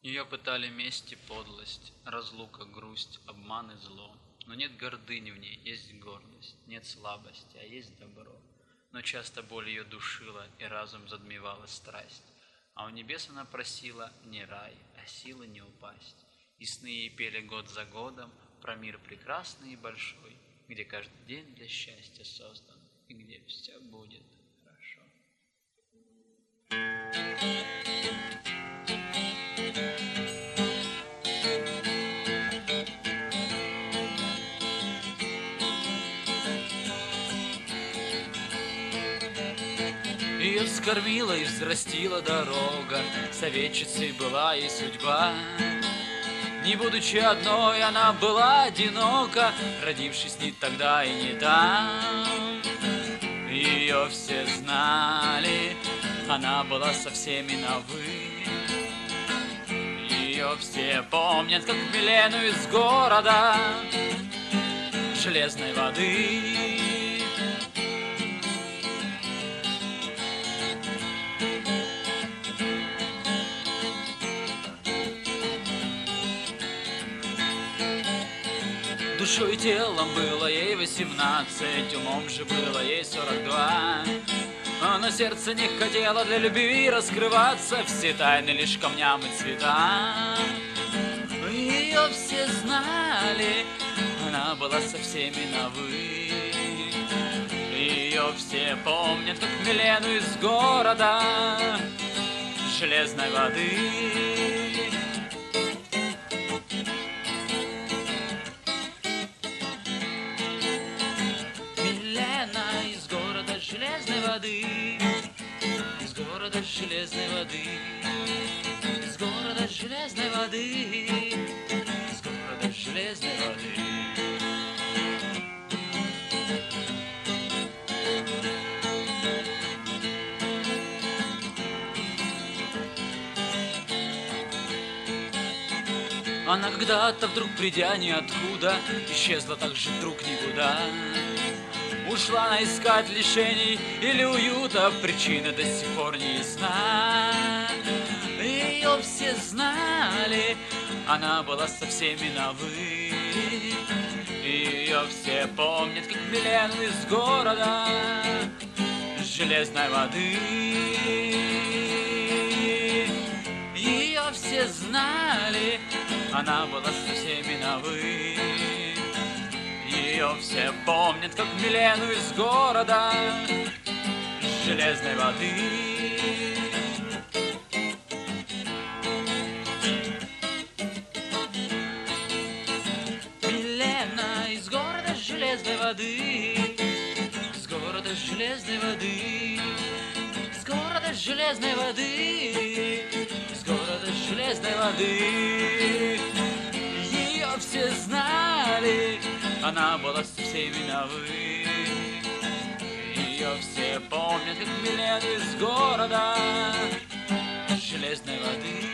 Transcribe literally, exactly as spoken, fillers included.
Ее пытали месть и подлость, разлука, грусть, обман и зло. Но нет гордыни в ней, есть гордость, нет слабости, а есть добро. Но часто боль ее душила, и разум задмевала страсть. А у небес она просила не рай, а силы не упасть. И сны ей пели год за годом про мир прекрасный и большой, где каждый день для счастья создан, и где все будет хорошо. Ее вскормила и взрастила дорога, советчицей была ей судьба. Не будучи одной, она была одинока, родившись ни тогда и не там. Ее все знали, она была со всеми на «вы». Ее все помнят, как Милену из города железной воды. Душой и телом было ей восемнадцать, умом же было ей сорок два. Но сердце не хотело для любви раскрываться, все тайны лишь камням и цветам. Ее все знали, она была со всеми на «вы». Ее все помнят, как Милену из города железной воды. Железной воды, из города железной воды, из города железной воды, из города железной воды. Она когда-то вдруг, придя ниоткуда, исчезла так же вдруг никуда. Ушла она искать лишений или уюта, причина до сих пор не ясна. Ее все знали, она была со всеми на «вы». Ее все помнят, как Милену из города железной воды. Ее все знали, она была со всеми на «вы». Ее все помнят, как Милену из города железной воды. Милена из города железной воды, из города железной воды, из города железной воды, из города железной воды. Ее все знали, она была со всеми на «вы». Ее все помнят, как Милену из города железной воды.